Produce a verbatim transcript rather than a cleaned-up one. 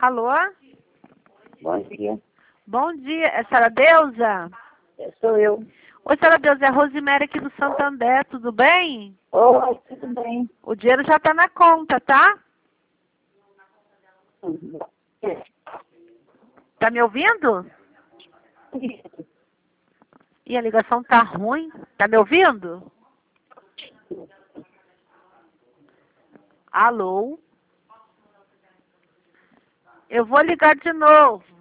Alô? Bom dia. Bom dia. É Sra. Deusa? É, sou eu. Oi, Sra. Deusa. É a Rosemary aqui do Santander. Tudo bem? Oi, tudo bem? O dinheiro já está na conta, tá? Tá me ouvindo? E a ligação tá ruim. Tá me ouvindo? Alô? Eu vou ligar de novo.